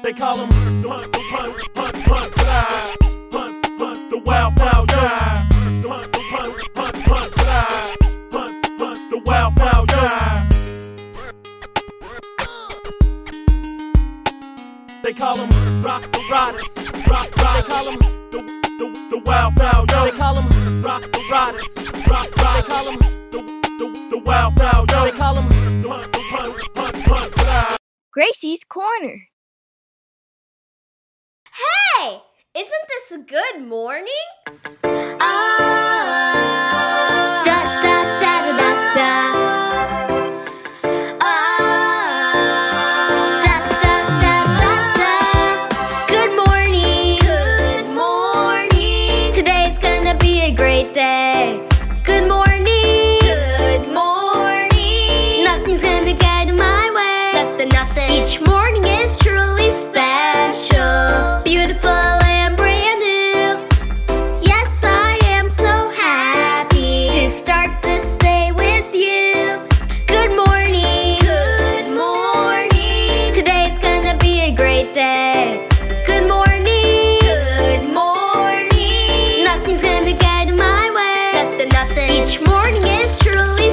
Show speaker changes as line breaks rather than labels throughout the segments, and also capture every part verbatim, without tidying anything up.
They call them hunt, hunt, hunt, hunt, fly. Hunt, hunt, the wild fowl, yeah. Hunt, hunt, hunt, hunt, fly. Hunt, hunt, the wild fowl, yeah. They call them rock the riders, rock, rock. They call them the, the, the wild fowl, yo. They call them rock the riders, rock, rock. They call them the, the, the wild fowl, yo. They call them hunt, hunt, hunt, hunt, fly.
Gracie's Corner.
Hey, isn't this a good morning?
Oh, da da da da da da. Oh, da da da da da. Good morning.
Good morning.
Today's gonna be a great day. Good morning.
Good morning.
Nothing's gonna get in my way.
Nothing, nothing.
Each morning is truly special, beautiful and brand new. Yes, I am so happy to start this day with you. Good morning.
Good morning.
Today's gonna be a great day. Good morning.
Good morning.
Nothing's gonna get in my way.
Nothing, nothing.
Each morning is truly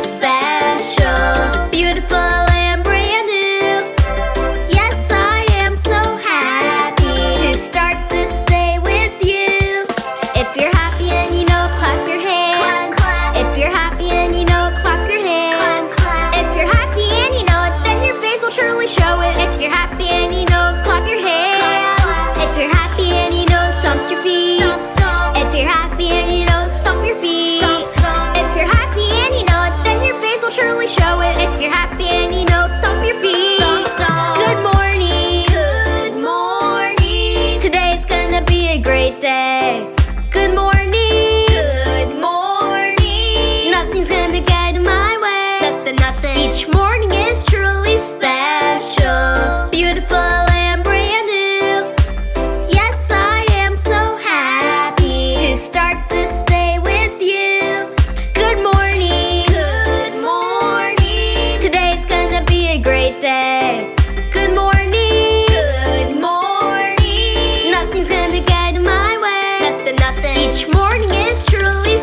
special, beautiful and brand new. Yes, I am so happy to start this day with you. If you're happy and you know, clap your hands.
Clap, clap.
If you're happy and you know, clap your hands.
Clap, clap.
If you're happy and you know it, then your face will truly show it. If you're happy and you know, clap your hands.
clap.
If you're happy and you know, stomp your feet.
Stomp, stomp.
If you're happy and you know, stomp your feet.
Stomp, stomp.
If you're happy and you know it, then your face will truly show it. If you're happy and you know, stomp your feet.
Stomp, stomp.
Good morning.
Good morning.
Today's gonna be a great day. Good morning.
Good morning.
Nothing's gonna get in my way.
Nothing, nothing.
Each morning is truly special, beautiful and brand new. Yes, I am so happy to start this day with you. Good morning.
Good morning.
Today's gonna be a great day. Good morning.
Good morning.
Nothing's gonna get in my way.
Nothing, nothing.
Each morning is truly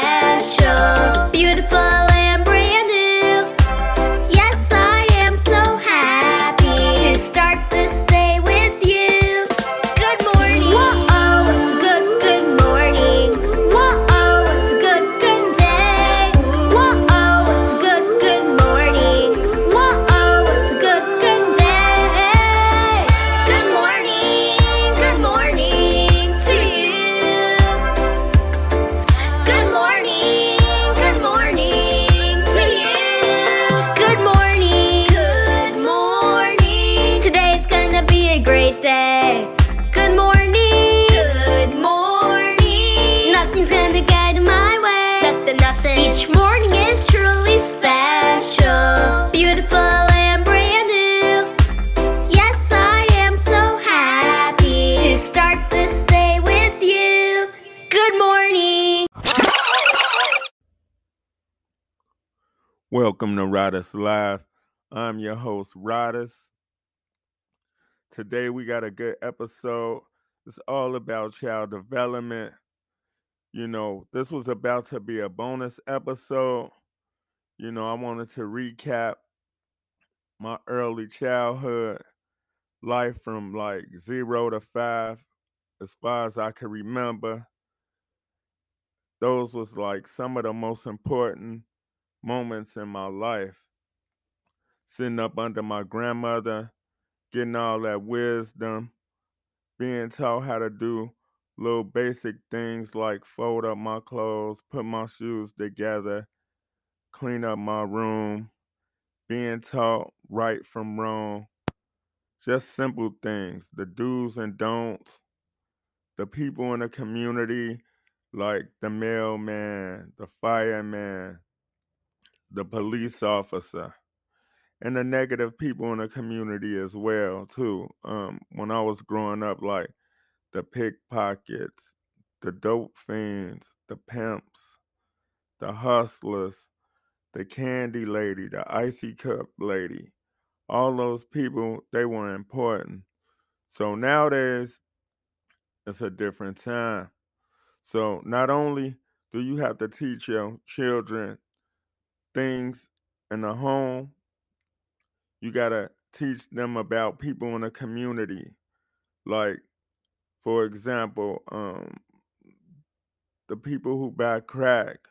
special, beautiful and brand new. Yes, I am so happy to start this day with you. Good morning. Whoa, it's a good, good morning. Whoa, it's a good, good day. Whoa, it's a good, good morning. Whoa, it's a good, good day.
Good morning. Good morning to you. Good morning. Good morning to you.
Good morning.
Good morning.
Today's gonna be a great day. Good morning.
Good morning.
Nothing's gonna get in my way.
Nothing, nothing.
Each morning is truly special, beautiful and brand new. Yes, I am so happy to start this day with you. Good morning.
Welcome to Riders Live. I'm your host, Riders. Today we got a good episode. It's all about child development. You know, this was about to be a bonus episode. You know, I wanted to recap my early childhood life from like zero to five, as far as I can remember. Those was like some of the most important moments in my life. Sitting up under my grandmother, getting all that wisdom, being taught how to do little basic things like fold up my clothes, put my shoes together, clean up my room, being taught right from wrong. Just simple things, the do's and don'ts. The people in the community, like the mailman, the fireman, the police officer, and the negative people in the community as well, too. Um, when I was growing up, like the pickpockets, the dope fiends, the pimps, the hustlers, the candy lady, the icy cup lady, all those people, they were important. So nowadays, it's a different time. So not only do you have to teach your children things in the home, you got to teach them about people in the community. Like, for example, um, the people who buy crack,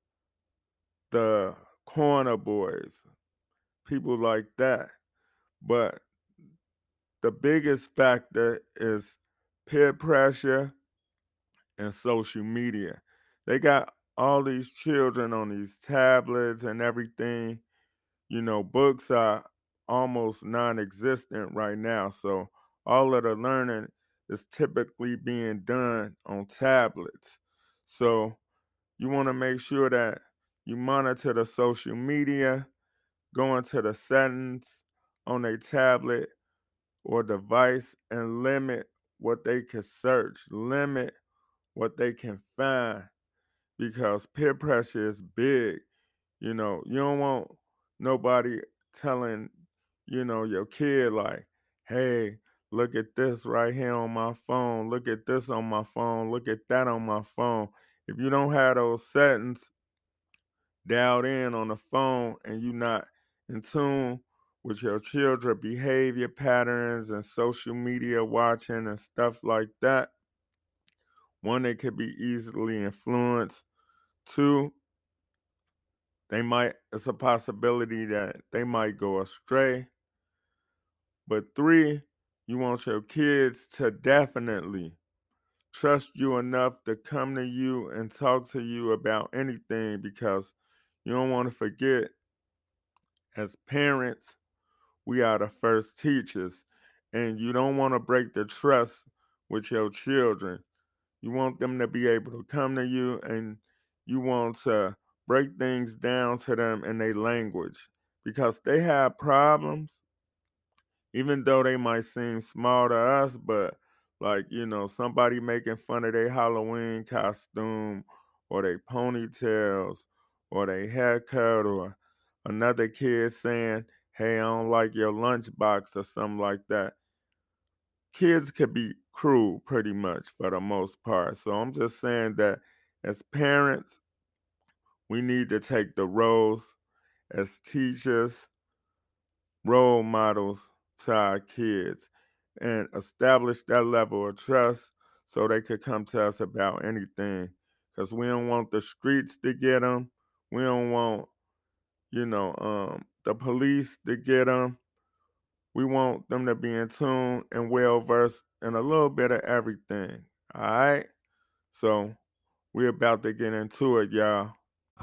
the corner boys, people like that. But the biggest factor is peer pressure and social media. They got all these children on these tablets and everything. You know, books are almost non-existent right now. So all of the learning is typically being done on tablets. So you want to make sure that you monitor the social media, go into the settings on a tablet or device and limit what they can search, limit what they can find, because peer pressure is big. You know, you don't want nobody telling, you know, your kid like, hey, look at this right here on my phone, look at this on my phone, look at that on my phone. If you don't have those settings dialed in on the phone and you're not in tune with your children's behavior patterns and social media watching and stuff like that, one, they could be easily influenced. Two, they might, it's a possibility that they might go astray. But three, you want your kids to definitely trust you enough to come to you and talk to you about anything, because you don't want to forget, as parents, we are the first teachers, and you don't want to break the trust with your children. You want them to be able to come to you, and you want to break things down to them in their language, because they have problems, even though they might seem small to us. But like, you know, somebody making fun of their Halloween costume or their ponytails or their haircut, or another kid saying, hey, I don't like your lunchbox or something like that. Kids could be cruel pretty much for the most part. So I'm just saying that as parents, we need to take the roles as teachers, role models to our kids, and establish that level of trust so they could come to us about anything. Because we don't want the streets to get them. We don't want, you know, um, the police to get them. We want them to be in tune and well-versed in a little bit of everything, all right? So we're about to get into it, y'all.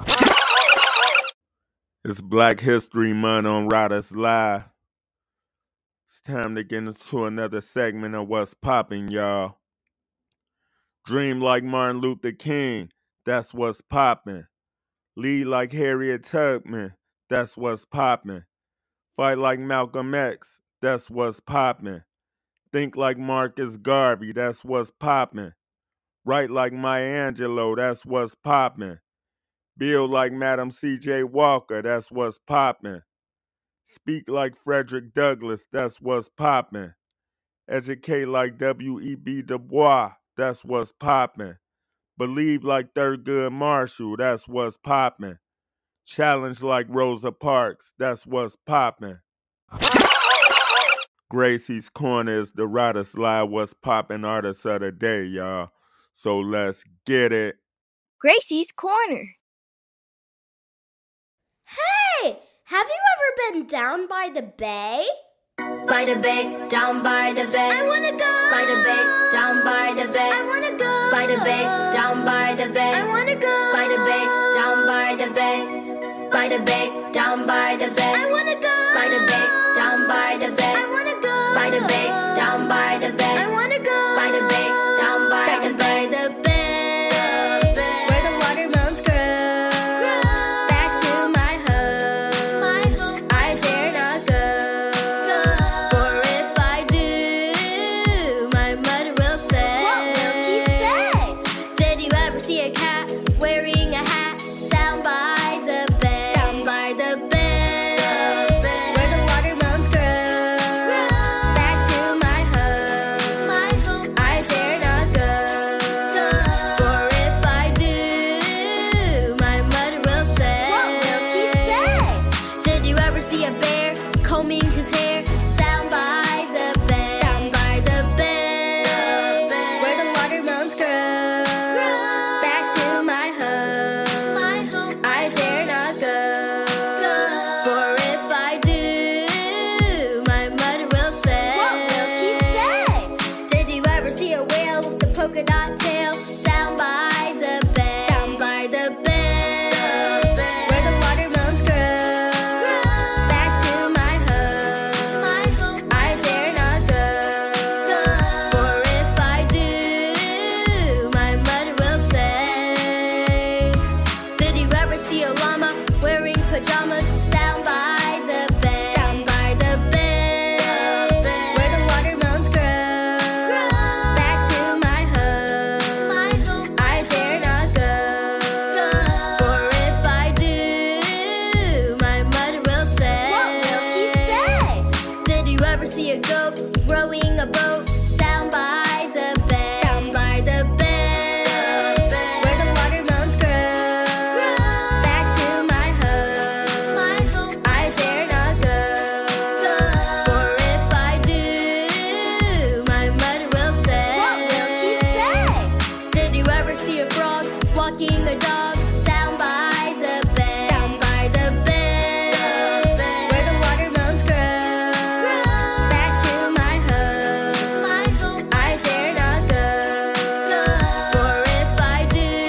It's Black History Month on Riders Live. It's time to get into another segment of What's Poppin', y'all. Dream like Martin Luther King, that's what's poppin'. Lead like Harriet Tubman, that's what's poppin'. Fight like Malcolm X, that's what's poppin'. Think like Marcus Garvey, that's what's poppin'. Write like Maya Angelou, that's what's poppin'. Build like Madam C J Walker, that's what's poppin'. Speak like Frederick Douglass, that's what's poppin'. Educate like W E B Du Bois, that's what's poppin'. Believe like Thurgood Marshall, that's what's poppin'. Challenge like Rosa Parks, that's what's poppin'. Gracie's Corner is the Riders Live What's Poppin' artist of the day, y'all. So let's get it.
Gracie's Corner.
Hey, have you ever been down by the bay?
By the bay, down by the bay.
I wanna go.
By the bay, down by the bay.
I wanna go.
By the bay, down by the bay.
I wanna go.
By the bay, down by the bay. By the bay, down by the bay.
I wanna go.
By the bay, down by the bay.
I wanna go.
By the bay, down by the bay.
I wanna go.
By the bay, down by
Down
the
by
bay.
the bay, where the watermelons grow. Back to my home, I dare not go. For if I do, my mother will say.
What will she say?
Did you ever see a cat wearing a hat down by the bay?
Down by the bay.
you ever see a bear combing his hair down by the bay? Down by the bay, the bay. Where the watermelons grow. grow. Back to my home, my home. I dare not go. go. For if I do, my mother will say. What will she say? Did you ever see a whale with a polka dot tail down by the bay? Down by the bay, the bay. Where the watermelons grow. grow. Back to my home, my home. I dare not go. go. For if I do, my mother will say. Did you ever see a llama wearing pajamas down by the bay? Down by the bay, the bay. Where the watermelons grow. grow. Back to my home, my home. I dare not go. go. For if I do, my mother will say. What will she say? Did you ever see a goat rowing a boat down by the bay? Down by the bay, the bay. Where the watermelons grow. grow. Back to my home, my home. I dare not go. go. For if I do, my mother will say. What will she say? Did you ever see a frog walking a dog down by the bay? Down by the bay, the bay. Where the watermelons grow. grow. Back to my home, my home. I dare not go. go. For if I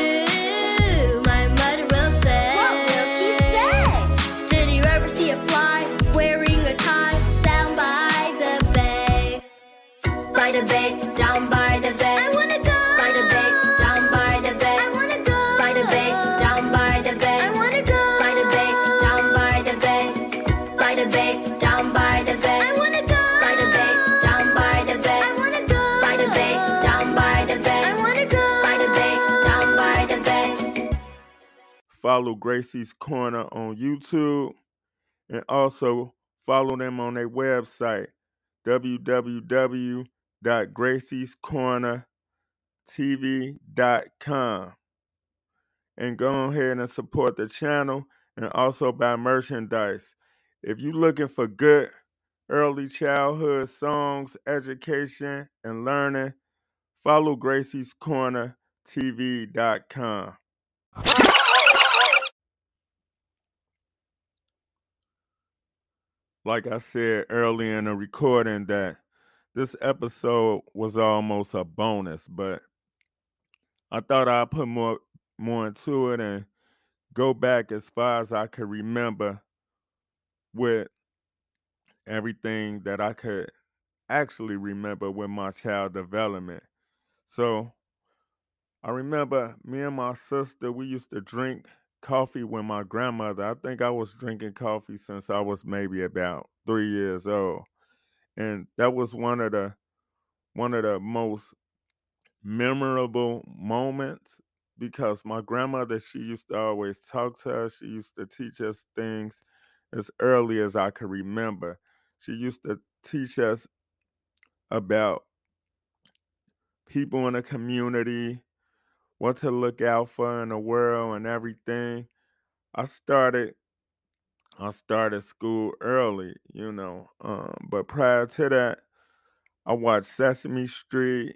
do, my mother will say. What will she say? Did you ever see a fly wearing a tie down by the bay? By the bay, down by the bay. I wanna go. By the bay, down by the bay. I wanna go. By the bay, down by the bay. I wanna go. By the bay, down by the bay. By the bay, down by the bay. I wanna go. By the bay, down by the bay. I wanna go. By the bay, down by the bay. I wanna go. By the bay, down by the bay.
Follow Gracie's Corner on YouTube, and also follow them on their website, w w w dot gracies corner t v dot com. And go ahead and support the channel and also buy merchandise. If you're looking for good early childhood songs, education, and learning, follow gracies corner t v dot com. Like I said earlier in the recording, that this episode was almost a bonus, but I thought I'd put more more into it and go back as far as I could remember with everything that I could actually remember with my child development. So I remember me and my sister, we used to drink coffee with my grandmother. I think I was drinking coffee since I was maybe about three years old. And that was one of the one of the most memorable moments, because my grandmother, she used to always talk to us. She used to teach us things as early as I could remember. She used to teach us about people in the community, what to look out for in the world and everything. I started I started school early, you know, um, but prior to that, I watched Sesame Street,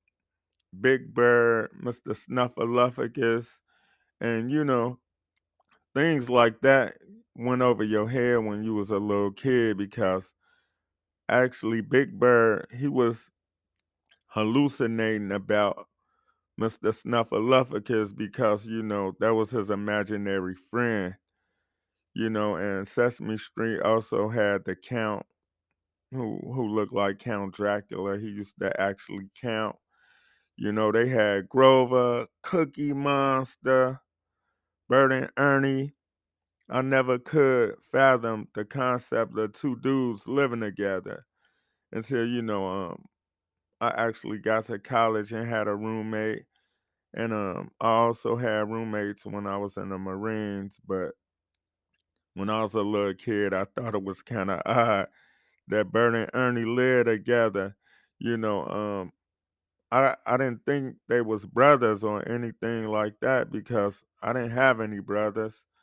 Big Bird, Mister Snuffleupagus, and you know, things like that went over your head when you was a little kid, because actually Big Bird, he was hallucinating about Mister Snuffleupagus, because, you know, that was his imaginary friend, you know, and Sesame Street also had the Count, who who looked like Count Dracula. He used to actually count. You know, they had Grover, Cookie Monster, Bert and Ernie. I never could fathom the concept of two dudes living together until, you know, um, I actually got to college and had a roommate. And um, I also had roommates when I was in the Marines. But when I was a little kid, I thought it was kind of odd that Bert and Ernie lived together. You know, um, I I didn't think they was brothers or anything like that, because I didn't have any brothers.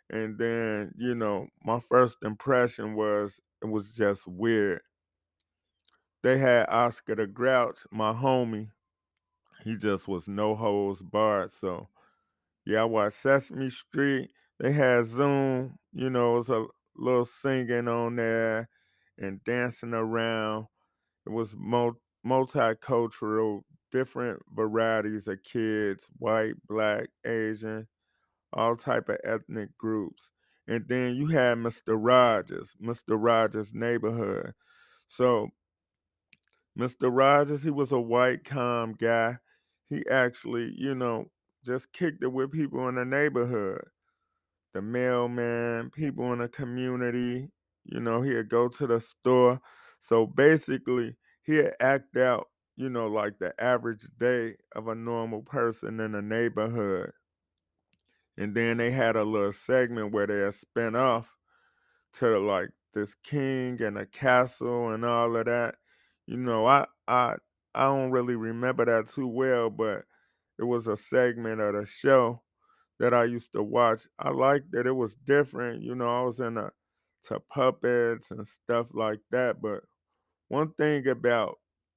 And then, you know, my first impression was it was just weird. They had Oscar the Grouch, my homie. He just was no holds barred. So yeah, I watched Sesame Street. They had Zoom, you know, it was a little singing on there and dancing around. It was mul- multicultural, different varieties of kids, white, black, Asian, all type of ethnic groups. And then you had Mister Rogers, Mister Rogers' Neighborhood. So Mister Rogers, he was a white, calm guy. He actually, you know, just kicked it with people in the neighborhood. The mailman, people in the community, you know, he'd go to the store. So basically, he'd act out, you know, like the average day of a normal person in the neighborhood. And then they had a little segment where they spin off to like this king and a castle and all of that. You know, I I I don't really remember that too well, but it was a segment of the show that I used to watch. I liked that it was different. You know, I was into to puppets and stuff like that. But one thing about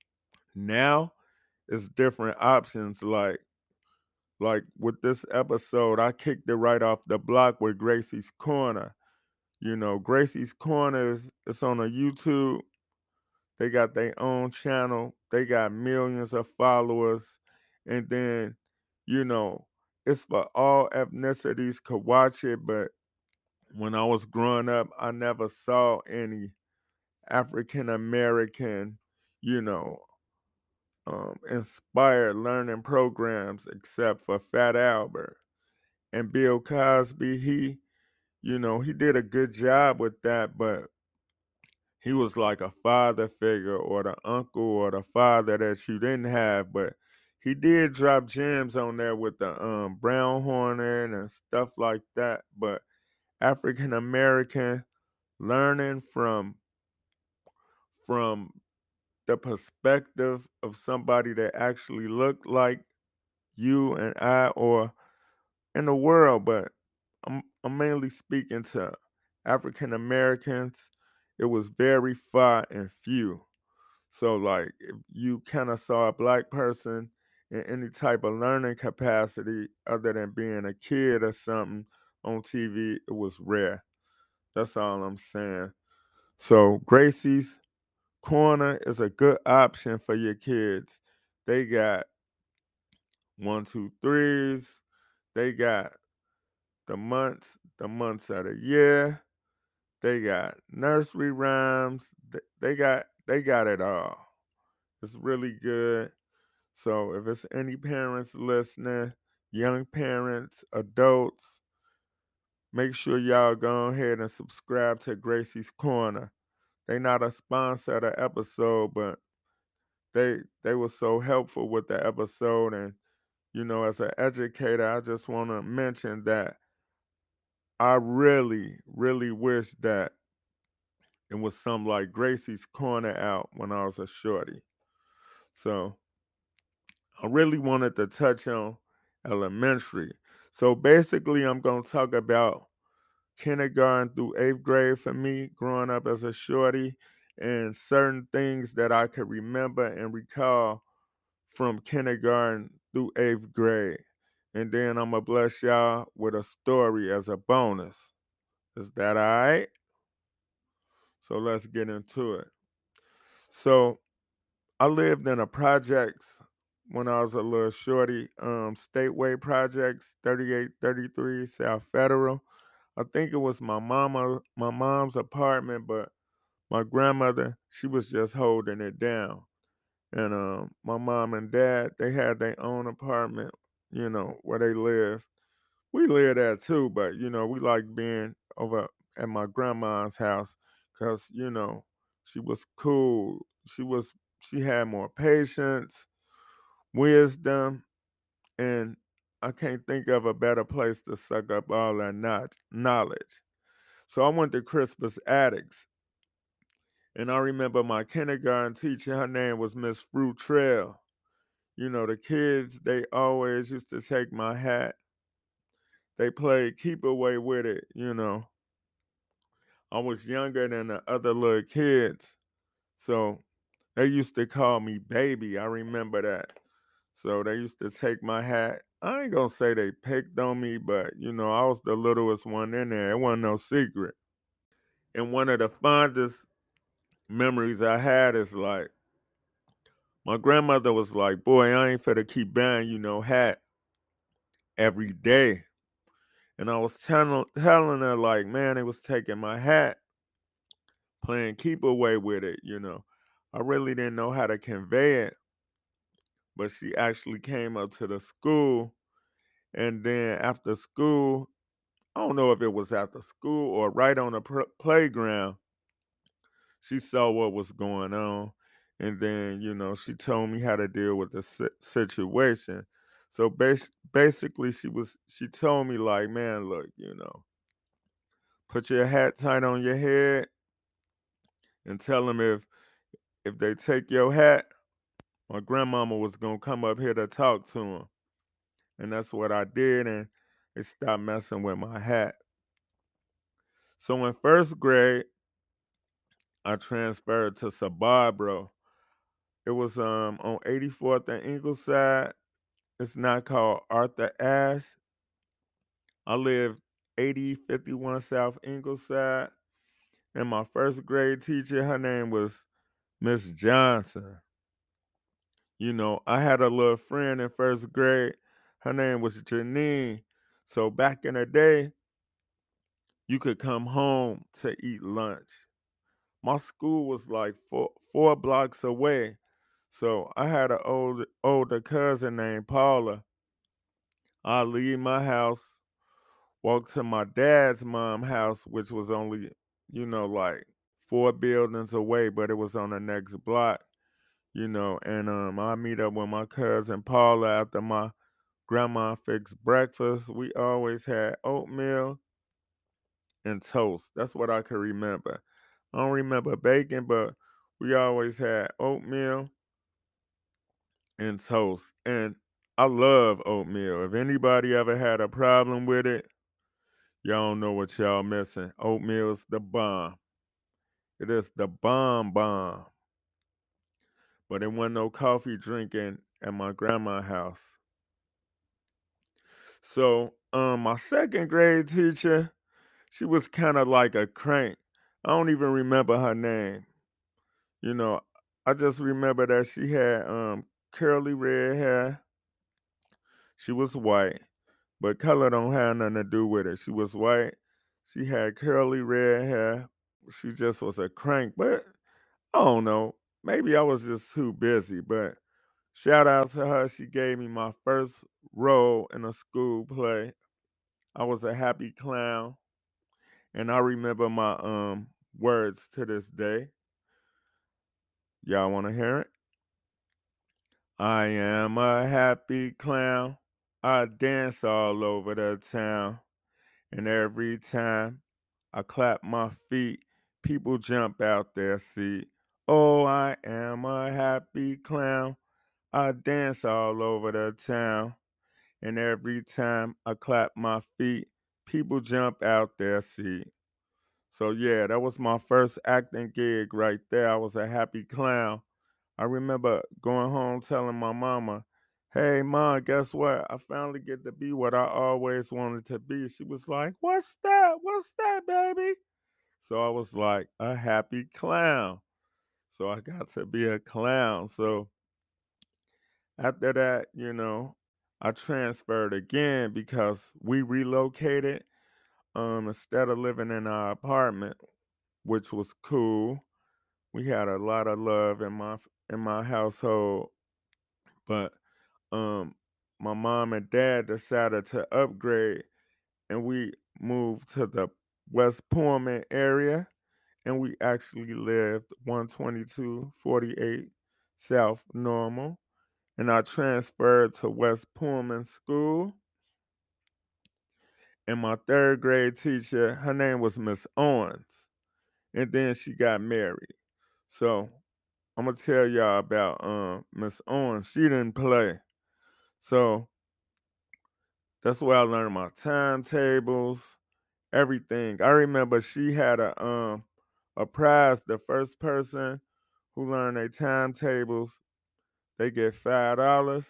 now is different options. Like like with this episode, I kicked it right off the block with Gracie's Corner. You know, Gracie's Corner is it's on a YouTube. They got their own channel. They got millions of followers. And then, you know, it's for all ethnicities could watch it. But when I was growing up, I never saw any African American, you know, um, inspired learning programs except for Fat Albert. And Bill Cosby, he, you know, he did a good job with that, but he was like a father figure or the uncle or the father that you didn't have, but he did drop gems on there with the um, brown hornet and stuff like that. But African American learning from from the perspective of somebody that actually looked like you and I or in the world, but I'm, I'm mainly speaking to African Americans. It was very far and few. So, like, if you kind of saw a black person in any type of learning capacity other than being a kid or something on T V, it was rare. That's all I'm saying. So, Gracie's Corner is a good option for your kids. They got one, two, threes. They got the months, the months of the year. They got nursery rhymes. They, they got they got it all. It's really good. So if it's any parents listening, young parents, adults, make sure y'all go ahead and subscribe to Gracie's Corner. They not a sponsor of the episode, but they they were so helpful with the episode. And you know, as an educator, I just want to mention that I really, really wish that it was something like Gracie's Corner out when I was a shorty. So I really wanted to touch on elementary. So basically, I'm going to talk about kindergarten through eighth grade for me, growing up as a shorty, and certain things that I could remember and recall from kindergarten through eighth grade. And then I'm going to bless y'all with a story as a bonus. Is that all right? So let's get into it. So I lived in a projects when I was a little shorty, um, Stateway Projects, thirty-eight thirty-three South Federal. I think it was my mama, my mom's apartment, but my grandmother, she was just holding it down. And um, my mom and dad, they had their own apartment, you know, where they lived. We lived there too, but you know, we liked being over at my grandma's house because you know she was cool. She was she had more patience, wisdom, and I can't think of a better place to suck up all that not- knowledge. So I went to Crispus Attucks, and I remember my kindergarten teacher. Her name was Miss Fruit Trail. You know, the kids they always used to take my hat. they played keep away with it, you know. I was younger than the other little kids, so they used to call me baby. I remember that. So they used to take my hat. I ain't gonna say they picked on me, but you know, I was the littlest one in there. It wasn't no secret. And one of the fondest memories I had is like my grandmother was like, "Boy, I ain't finna keep buying you no hat every day." And I was telling telling her like, "Man, they was taking my hat, playing keep away with it." You know, I really didn't know how to convey it, but she actually came up to the school, and then after school, I don't know if it was after school or right on the pr- playground, she saw what was going on. And then, you know, she told me how to deal with the si- situation. So bas- basically, she was, she told me, like, man, look, you know, put your hat tight on your head and tell them if, if they take your hat, my grandmama was going to come up here to talk to them. And that's what I did. And they stopped messing with my hat. So in first grade, I transferred to Sabarbro. It was um on eighty-fourth and Ingleside. It's not called Arthur Ashe. I lived eighty fifty-one South Ingleside. And my first grade teacher, her name was Miss Johnson. You know, I had a little friend in first grade. Her name was Janine. So back in the day, you could come home to eat lunch. My school was like four four blocks away. So I had an old older cousin named Paula. I leave my house, walk to my dad's mom house, which was only, you know, like four buildings away, but it was on the next block, you know, and um I meet up with my cousin Paula after my grandma fixed breakfast. We always had oatmeal and toast. That's what I can remember. I don't remember bacon, but we always had oatmeal and toast. And I love oatmeal. If anybody ever had a problem with it, y'all don't know what y'all missing. Oatmeal's the bomb. It is the bomb bomb. But there wasn't no coffee drinking at my grandma's house. So um my second grade teacher, she was kind of like a crank. I don't even remember her name. You know, I just remember that she had um curly red hair. She was white, but color don't have nothing to do with it. She was white. She had curly red hair. She just was a crank, but I don't know. Maybe I was just too busy, but shout out to her. She gave me my first role in a school play. I was a happy clown, and I remember my um words to this day. Y'all want to hear it? I am a happy clown. I dance all over the town. And every time I clap my feet, people jump out their seat. Oh, I am a happy clown. I dance all over the town. And every time I clap my feet, people jump out their seat. So yeah, that was my first acting gig right there. I was a happy clown. I remember going home telling my mama, "Hey, mom, guess what? I finally get to be what I always wanted to be." She was like, "What's that? What's that, baby?" So I was like, "A happy clown." So I got to be a clown. So after that, you know, I transferred again because we relocated. Um, instead of living in our apartment, which was cool. We had a lot of love in my in my household, but um my mom and dad decided to upgrade and we moved to the West Pullman area and we actually lived one twenty-two forty-eight South Normal. And I transferred to West Pullman School. And my third grade teacher, her name was Miss Owens. And then she got married. So I'm gonna tell y'all about um Miss Owens. She didn't play. So That's where I learned my timetables, everything. I remember she had a um a prize. The first person who learned their timetables, they get five dollars.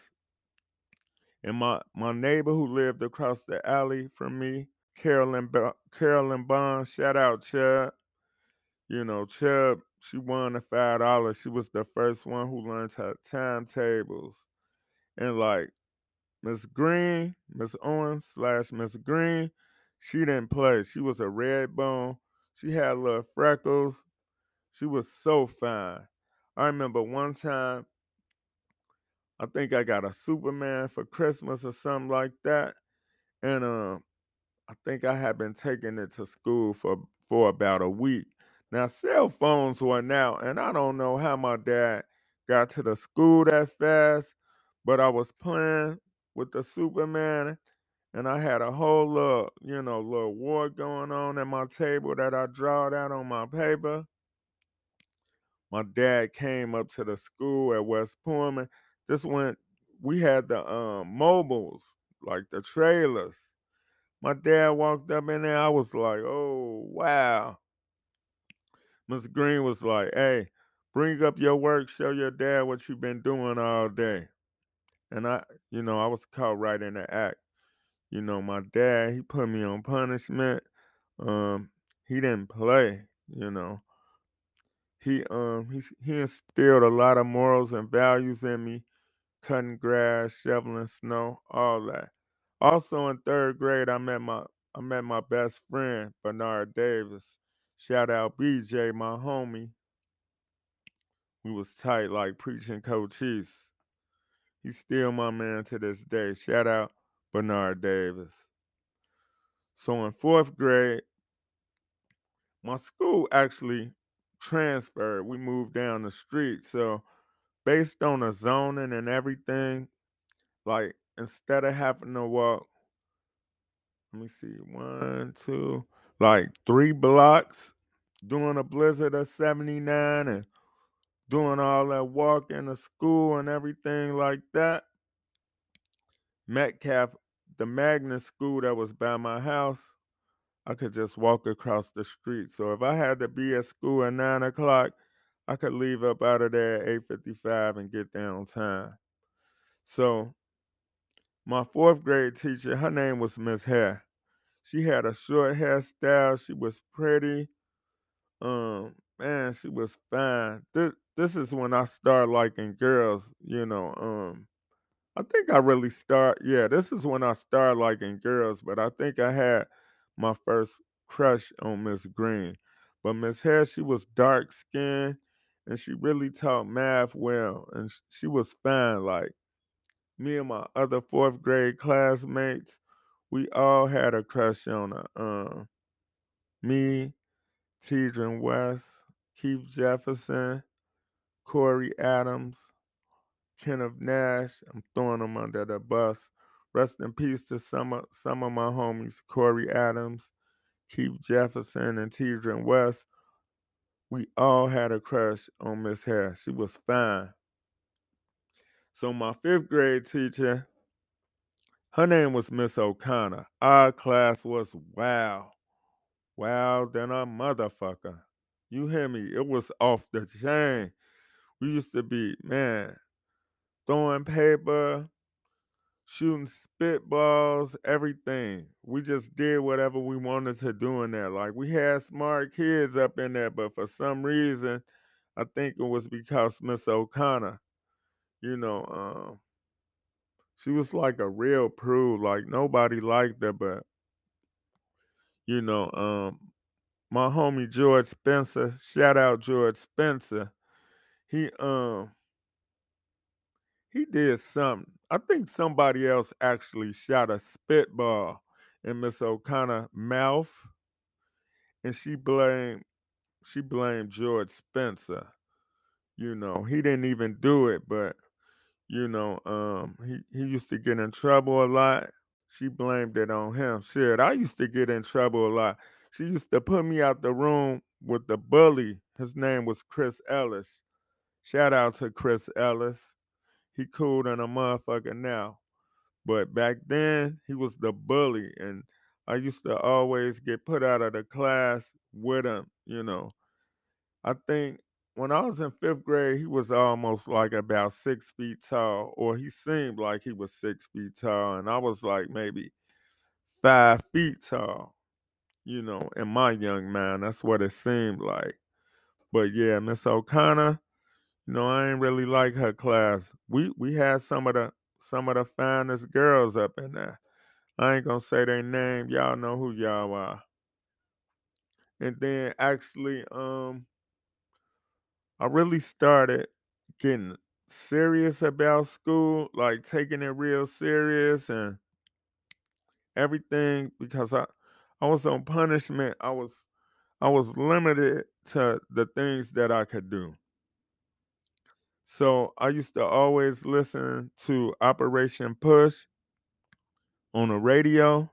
And my my neighbor who lived across the alley from me, Carolyn Bo- Carolyn Bond, shout out Chubb. You know, Chubb, she won the five dollars. She was the first one who learned her timetables. And like Miss Green, Miss Owens slash Miss Green, she didn't play. She was a red bone. She had little freckles. She was so fine. I remember one time, I think I got a Superman for Christmas or something like that. And um, I think I had been taking it to school for for about a week. Now cell phones were out, and I don't know how my dad got to the school that fast, but I was playing with the Superman, and I had a whole little, you know, little war going on at my table that I drawed out on my paper. My dad came up to the school at West Pullman. This when we had the um mobiles, like the trailers. My dad walked up in there. I was like, oh, wow. Miss Green was like, hey, bring up your work, show your dad what you've been doing all day. And I, you know, I was caught right in the act. You know, my dad, he put me on punishment. Um, he didn't play, you know. He um he he instilled a lot of morals and values in me, cutting grass, shoveling snow, all that. Also in third grade, I met my I met my best friend, Bernard Davis. Shout out B J, my homie. We was tight like preaching Cochise. He's still my man to this day. Shout out Bernard Davis. So in fourth grade, my school actually transferred. We moved down the street. So based on the zoning and everything, like instead of having to walk, let me see, one, two, like three blocks doing a blizzard of seventy-nine and doing all that walking to school and everything like that. Metcalf, the magnet school that was by my house, I could just walk across the street. So if I had to be at school at nine o'clock, I could leave up out of there at eight fifty-five and get there on time. So my fourth grade teacher, her name was Miss Hare. She had a short hairstyle. She was pretty. Um, man, she was fine. This this is when I started liking girls, you know. Um, I think I really start yeah, this is when I started liking girls, but I think I had my first crush on Miss Green. But Miss Hare, she was dark skinned and she really taught math well. And sh- she was fine. Like me and my other fourth grade classmates, we all had a crush on her. Um, me, Tidron West, Keith Jefferson, Corey Adams, Kenneth Nash. I'm throwing them under the bus. Rest in peace to some of, some of my homies, Corey Adams, Keith Jefferson, and Tidron West. We all had a crush on Miss Hare. She was fine. So my fifth grade teacher, her name was Miss O'Connor. Our class was wow. Wow than a motherfucker. You hear me? It was off the chain. We used to be, man, throwing paper, shooting spitballs, everything. We just did whatever we wanted to do in there. Like we had smart kids up in there, but for some reason, I think it was because Miss O'Connor, you know, um, she was like a real prude. Like nobody liked her, but you know, um, my homie George Spencer, shout out George Spencer. He um he did something. I think somebody else actually shot a spitball in Miss O'Connor mouth, and she blamed she blamed George Spencer. You know, he didn't even do it, but you know, um, he he used to get in trouble a lot. She blamed it on him. Shit, I used to get in trouble a lot. She used to put me out the room with the bully. His name was Chris Ellis. Shout out to Chris Ellis. He cool than a motherfucker now. But back then, he was the bully, and I used to always get put out of the class with him, you know. I think when I was in fifth grade, he was almost like about six feet tall, or he seemed like he was six feet tall, and I was like maybe five feet tall, you know, in my young mind. That's what it seemed like. But yeah, Miss O'Connor, you know, I ain't really like her class. We we had some of the some of the finest girls up in there. I ain't gonna say their name. Y'all know who y'all are. And then actually, um, I really started getting serious about school, like taking it real serious and everything because I I was on punishment. I was I was limited to the things that I could do. So I used to always listen to Operation Push on the radio.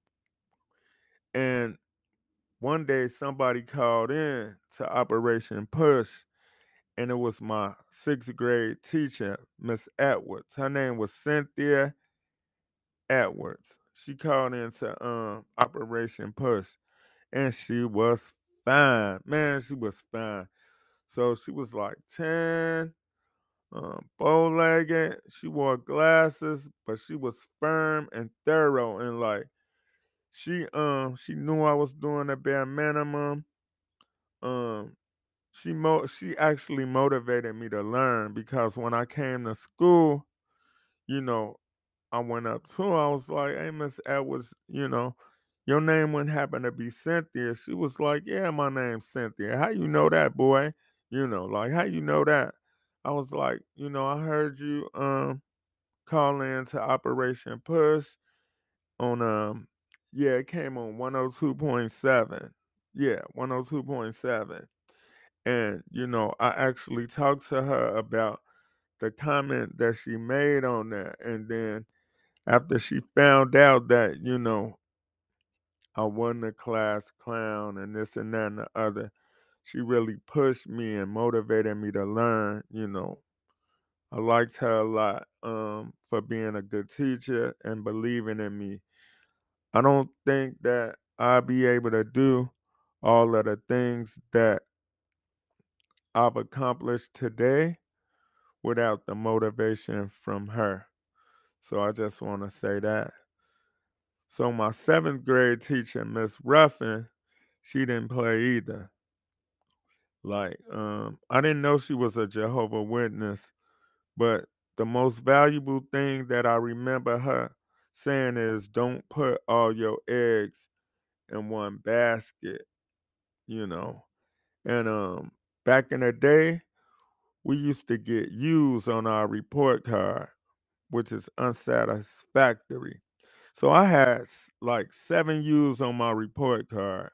And one day somebody called in to Operation Push, and it was my sixth grade teacher, Miss Edwards. Her name was Cynthia Edwards. She called into um Operation Push, and she was fine. Man, she was fine. So she was like ten, um, bow-legged. She wore glasses, but she was firm and thorough, and like she um she knew I was doing the bare minimum. Um, she mo she actually motivated me to learn because when I came to school, you know, I went up to her. I was like, "Hey, Miss Edwards, you know, your name wouldn't happen to be Cynthia." She was like, "Yeah, my name's Cynthia. How you know that, boy? You know, like how you know that?" I was like, "You know, I heard you um call in to Operation Push on um yeah, it came on one oh two point seven. Yeah, one oh two point seven." And, you know, I actually talked to her about the comment that she made on that. And then after she found out that, you know, I wasn't a class clown and this and that and the other, she really pushed me and motivated me to learn, you know. I liked her a lot um, for being a good teacher and believing in me. I don't think that I'll be able to do all of the things that I've accomplished today without the motivation from her. So I just want to say that. So my seventh grade teacher, Miss Ruffin, she didn't play either. Like, um, I didn't know she was a Jehovah Witness, but the most valuable thing that I remember her saying is don't put all your eggs in one basket, you know. And um back in the day, we used to get U's on our report card, which is unsatisfactory. So I had s- like seven U's on my report card,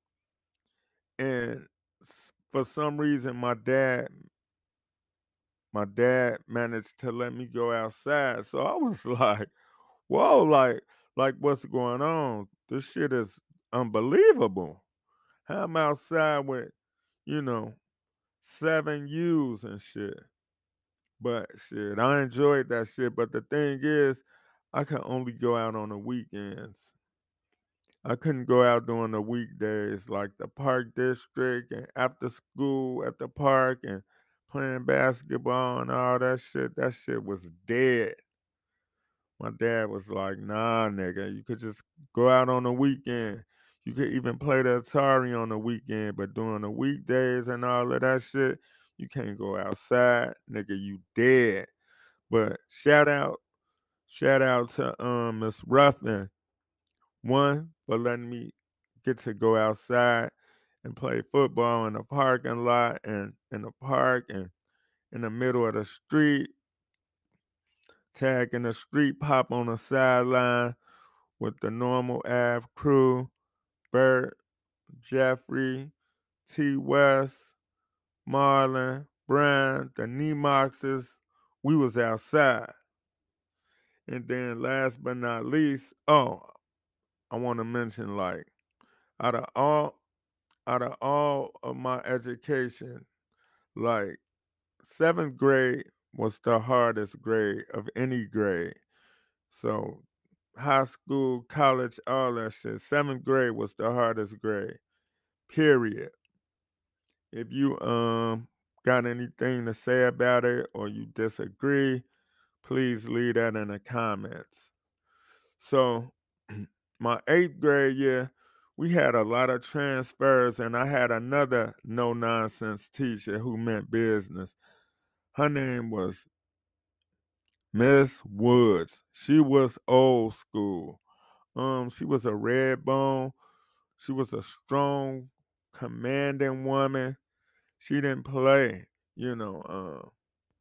and s- for some reason, my dad, my dad managed to let me go outside. So I was like, "Whoa, like, like what's going on? This shit is unbelievable. How I'm outside with, you know, seven U's and shit." But shit, I enjoyed that shit. But the thing is, I could only go out on the weekends. I couldn't go out during the weekdays, like the park district and after school at the park and playing basketball and all that shit. That shit was dead. My dad was like, "Nah, nigga, you could just go out on the weekend. You could even play the Atari on the weekend, but during the weekdays and all of that shit, you can't go outside, nigga. You dead." But shout out, shout out to um Miss Ruffin, one for letting me get to go outside and play football in the parking lot and in the park and in the middle of the street, tagging the street pop on the sideline with the normal Ave crew, Bert, Jeffrey, T. West, Marlon, Brian, the Nemoxes. We was outside. And then last but not least, oh, I want to mention like out of all out of all of my education, like seventh grade was the hardest grade of any grade. So high school, college, all that shit. Seventh grade was the hardest grade. Period. If you um got anything to say about it or you disagree, please leave that in the comments. So my eighth grade year, we had a lot of transfers, and I had another no-nonsense teacher who meant business. Her name was Miss Woods. She was old school. Um, she was a red bone. She was a strong, commanding woman. She didn't play, you know. Um,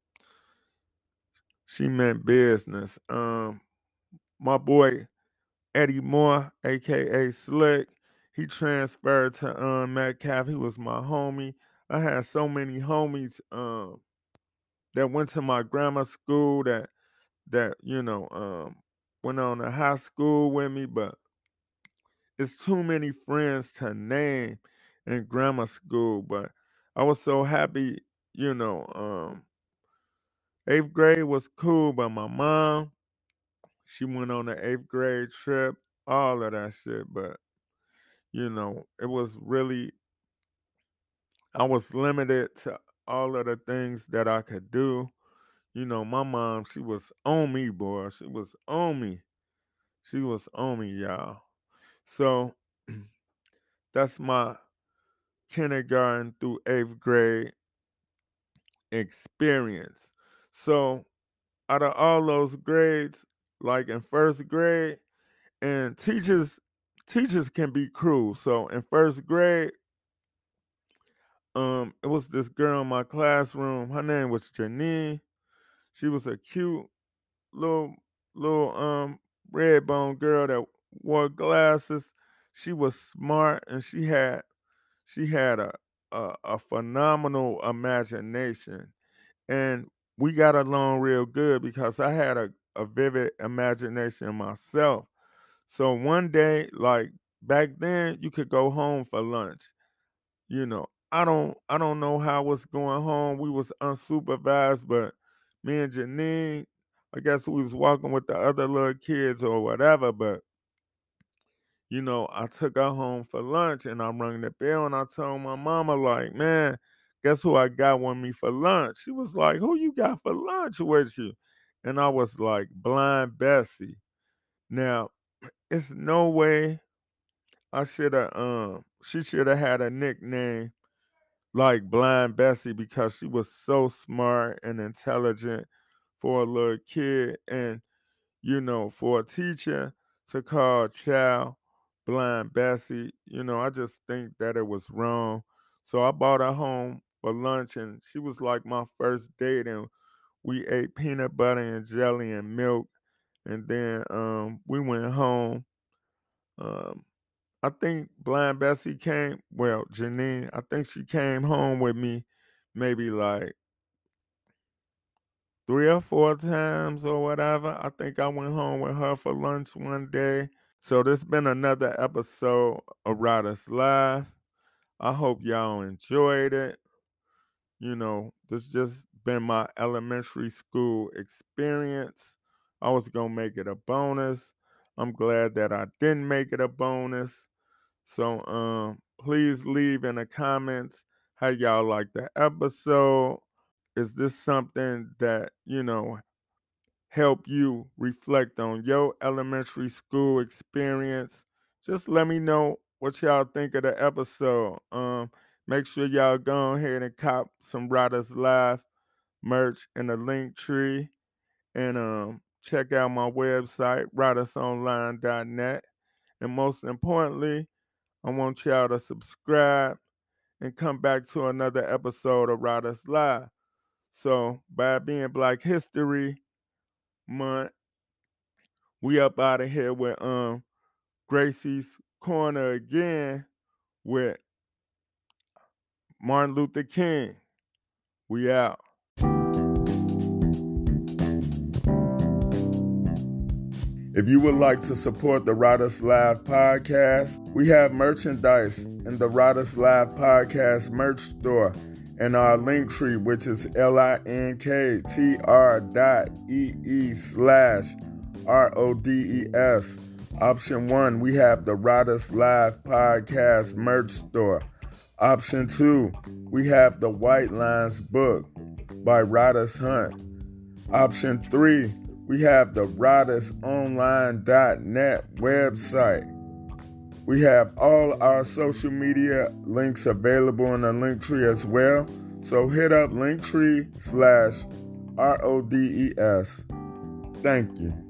she meant business. Um, my boy Eddie Moore, aka Slick, he transferred to um, Metcalf. He was my homie. I had so many homies um, that went to my grammar school that that you know um, went on to high school with me, but it's too many friends to name in grammar school. But I was so happy, you know. Um, eighth grade was cool, but my mom, she went on the eighth grade trip, all of that shit. But you know, it was really, I was limited to all of the things that I could do. You know, my mom, she was on me, boy. She was on me. She was on me, y'all. So that's my kindergarten through eighth grade experience. So out of all those grades, like in first grade, and teachers, teachers can be cruel. So in first grade, um, it was this girl in my classroom. Her name was Janine. She was a cute little little um red bone girl that wore glasses. She was smart and she had she had a a, a phenomenal imagination. And we got along real good because I had a, a vivid imagination myself. So one day, like back then, you could go home for lunch. You know, I don't I don't know how was going home. We was unsupervised, but me and Janine, I guess we was walking with the other little kids or whatever, but you know, I took her home for lunch and I rang the bell and I told my mama, like, man, guess who I got with me for lunch? She was like, who you got for lunch with you? And I was like, Blind Bessie. Now, it's no way I should have um she should have had a nickname like Blind Bessie because she was so smart and intelligent for a little kid. And, you know, for a teacher to call a child Blind Bessie, you know, I just think that it was wrong. So I brought her home for lunch and she was like my first date, and we ate peanut butter and jelly and milk. And then um, we went home. Um, I think Blind Bessie came, well, Janine, I think she came home with me maybe like three or four times or whatever. I think I went home with her for lunch one day. So this been another episode of Riders Live. I hope y'all enjoyed it. You know, this just been my elementary school experience. I was gonna make it a bonus. I'm glad that I didn't make it a bonus. So um please leave in the comments how y'all like the episode. Is this something that, you know, help you reflect on your elementary school experience? Just let me know what y'all think of the episode. Um, make sure y'all go ahead and cop some Riders Live merch in the link tree, and um, check out my website, riders online dot net. And most importantly, I want y'all to subscribe and come back to another episode of Riders Live. So, by being Black History Month, we up out of here with um Gracie's Corner again with Martin Luther King. We out. If you would like to support the Riders Live podcast, we have merchandise in the Riders Live podcast merch store and our link tree, which is linktr dot ee slash R O D E S. Option one, we have the Rodders Live Podcast merch store. Option two, we have the White Lines book by Rodders Hunt. Option three, we have the rodders online dot net website. We have all our social media links available in the Linktree as well. So hit up Linktree slash R O D E S. Thank you.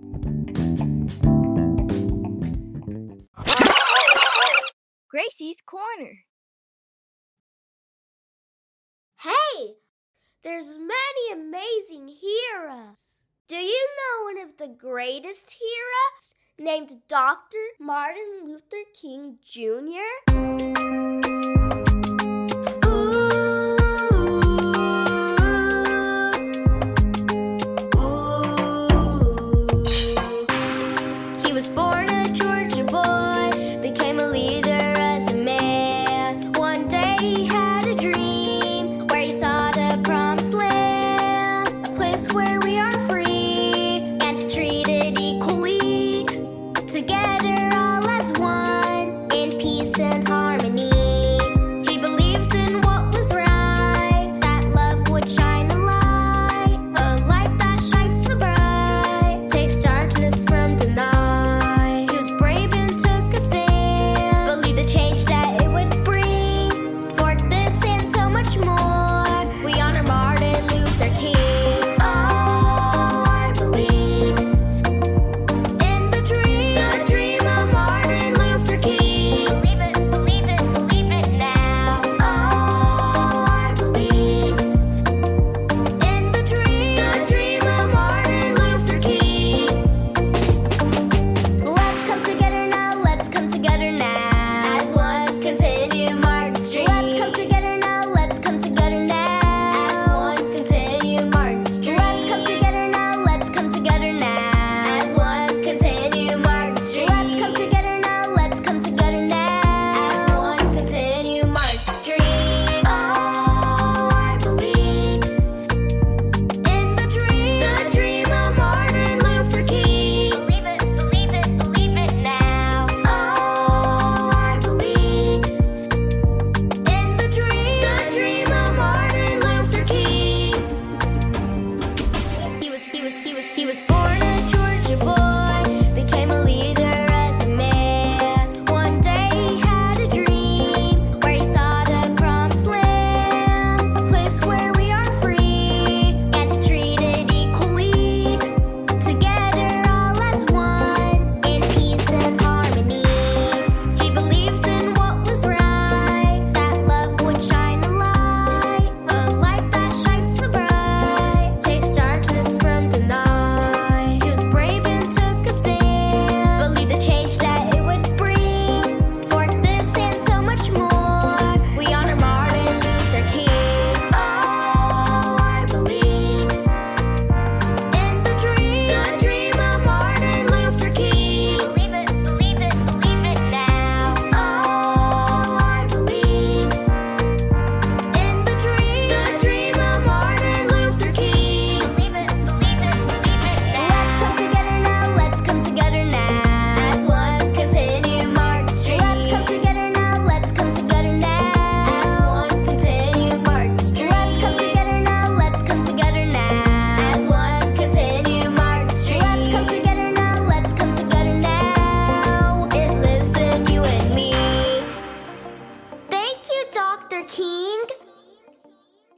Gracie's Corner.
Hey, there's many amazing heroes. Do you know one of the greatest heroes named Doctor Martin Luther King Junior?